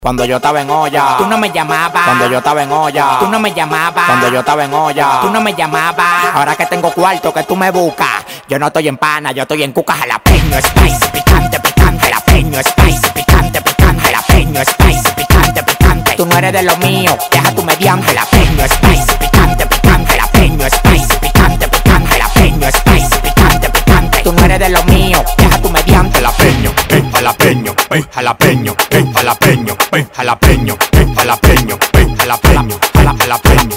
Cuando yo estaba en olla, tú no me llamabas. Cuando yo estaba en olla, tú no me llamabas. Cuando yo estaba en olla, tú no me llamabas. Ahora que tengo cuarto que tú me buscas, yo no estoy en pana, yo estoy en cuca. Jalapeño, spicy, picante, picante. Jalapeño, spicy, picante, picante. Jalapeño, spicy, picante, picante. Tú no eres de lo mío, deja tu mediante. Jalapeño, spicy, picante, picante. Jalapeño, spicy, picante, picante. Jalapeño, spicy, picante, picante. Tú no eres de lo mío, deja tu mediante. Jalapeño, jalapeño, jalapeño, jalapeño, jalapeño, jalapeño, jalapeño, jalapeño.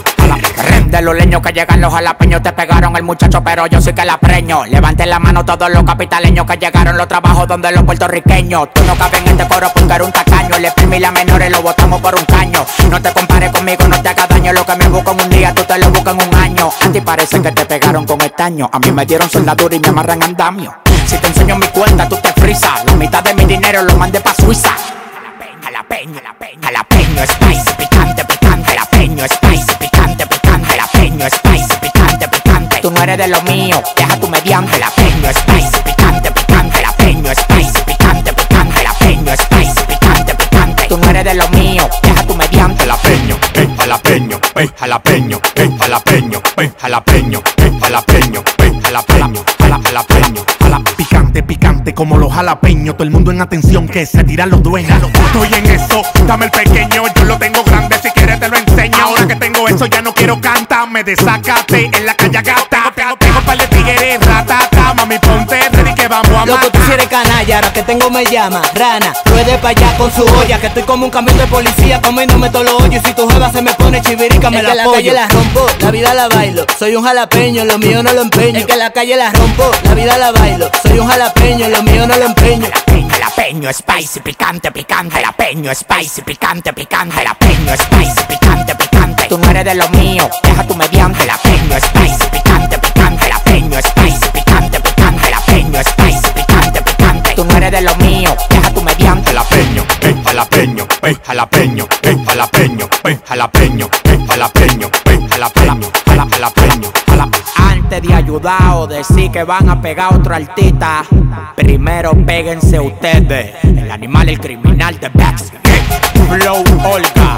De los leños que llegan los jalapeños, te pegaron el muchacho, pero yo sí que la preño. Levanten la mano todos los capitaleños que llegaron los trabajos donde los puertorriqueños. Tú no cabes en este coro porque eres un tacaño. El primi y la menores lo botamos por un caño. No te compares conmigo, no te hagas daño. Lo que me busco en un día, tú te lo buscas en un año. A ti parece que te pegaron con estaño. A mí me dieron soldadura y me amarran andamio. Si te enseño mi cuenta, tú te frisas. La mitad de mi dinero lo mandé pa' Suiza. Jalapeño, jalapeño, jalapeño, spicy, picante, picante. Jalapeño, spicy, picante, picante. Jalapeño, spicy, picante, picante. Tú no eres de lo mío, deja tu mediante. Jalapeño, spicy, picante, picante. Jalapeño, spicy, picante, picante. Jalapeño, spicy, picante, picante. Tú no eres de lo mío, deja tu mediante. Jalapeño, jalapeño, jalapeño, jalapeño, jalapeño, jalapeño, jalapeño, jalapeño. Picante, picante como los jalapeños. Todo el mundo en atención que se tiran los dueños. Estoy en eso, dame el pequeño. Yo lo tengo grande, si quieres te lo enseño. Ahora que tengo eso ya no quiero cantar. Me desacate en la calle gata. Tengo par de tigres, ratata. Mami ponte ready que vamos a matar. Loco, tú si eres canalla, ahora que tengo me llama rana. Ruede pa' allá con su olla, que estoy como un camión de policía comiéndome todos los hoyos. Y si tu jeva se me pone chivirica, me la apoyo. La calle la rompo, la vida la bailo. Soy un jalapeño, lo mío no lo empeño. Es que la calle la rompo, la vida la bailo. Soy un jalapeño, lo mío no lo empeño. Jalapeño, spicy, picante, picante. Jalapeño, spicy, picante, picante. Jalapeño, spicy, picante, picante. Tú no eres de lo mío, deja tu mediante. Jalapeño, spicy, picante, picante. Jalapeño, spicy, picante, picante. Jalapeño, spicy, picante, picante. Tú no eres de lo mío, deja tu mediante. Jalapeño, jalapeño, jalapeño, jalapeño, jalapeño, jalapeño, jalapeño, jalapeño. Antes de ayudar o decir que van a pegar a otro artista, primero péguense ustedes. El animal, el criminal de Backstreet. Flow Olga,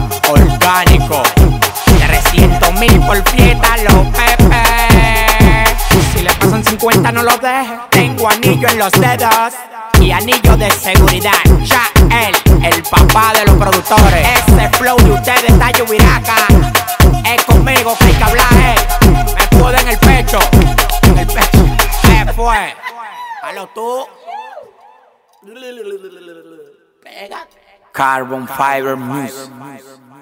orgánico. 300,000 por fiesta, los Pepe. Si le pasan 50 no lo deje. Tengo anillo en los dedos y anillo de seguridad. Ya el papá de los productores. Ese flow de ustedes está lluviraca. Es conmigo que hay que hablar, Me pude en el pecho. En el pecho. ¿Qué fue? Halo tú. Pega. Carbon Fiber Music.